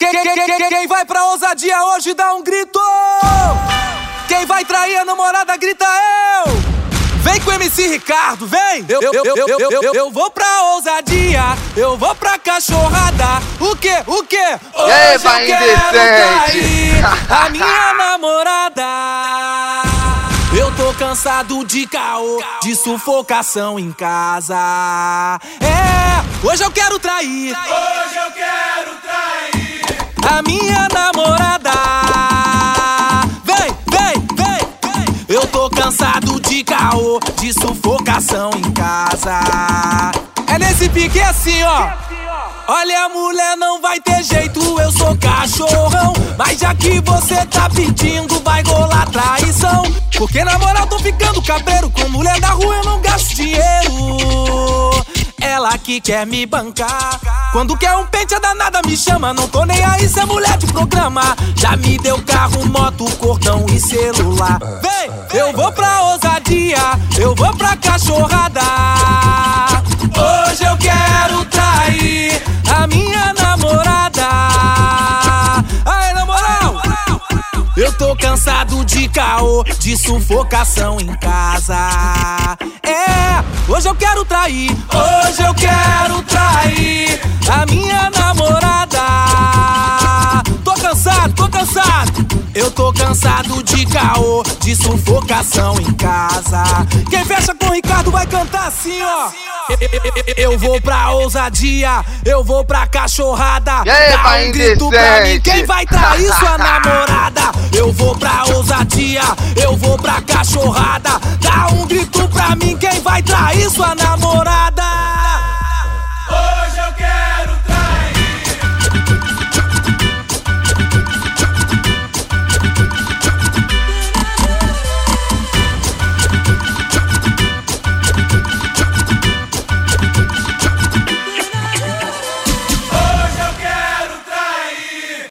Quem vai pra ousadia hoje dá um grito. Quem vai trair a namorada grita eu. Vem com o MC Ricardo, vem! Eu vou pra ousadia, eu vou pra cachorrada. O quê? Hoje eu quero trair a minha namorada. Eu tô cansado de caô, de sufocação em casa. Hoje eu quero trair. Hoje eu quero trair a minha namorada. Vem! Eu tô cansado de caô, de sufocação em casa. É nesse pique assim, ó. Olha, mulher, não vai ter jeito, eu sou cachorrão. Mas já que você tá pedindo, vai rolar traição. Porque na moral tô ficando cabreiro, com mulher da rua eu não gasto dinheiro. Ela que quer me bancar, quando quer um pente a danada me chama. Não tô nem aí se é mulher de programa. Já me deu carro, moto, cordão e celular. Vem! Eu vou pra ousadia, eu vou pra cachorrada. Hoje eu quero trair a minha namorada. Aí, na moral, eu tô cansado de caô, de sufocação em casa. Hoje eu quero trair. Hoje eu quero trair a minha namorada. Tô cansado. Eu tô cansado de caô, de sufocação em casa. Quem fecha com o Ricardo vai cantar assim, ó. Eu vou pra ousadia, eu vou pra cachorrada. Dá um grito pra mim, quem vai trair sua namorada? Eu vou pra ousadia, eu vou pra cachorrada. Dá um grito pra mim, quem vai trair sua namorada?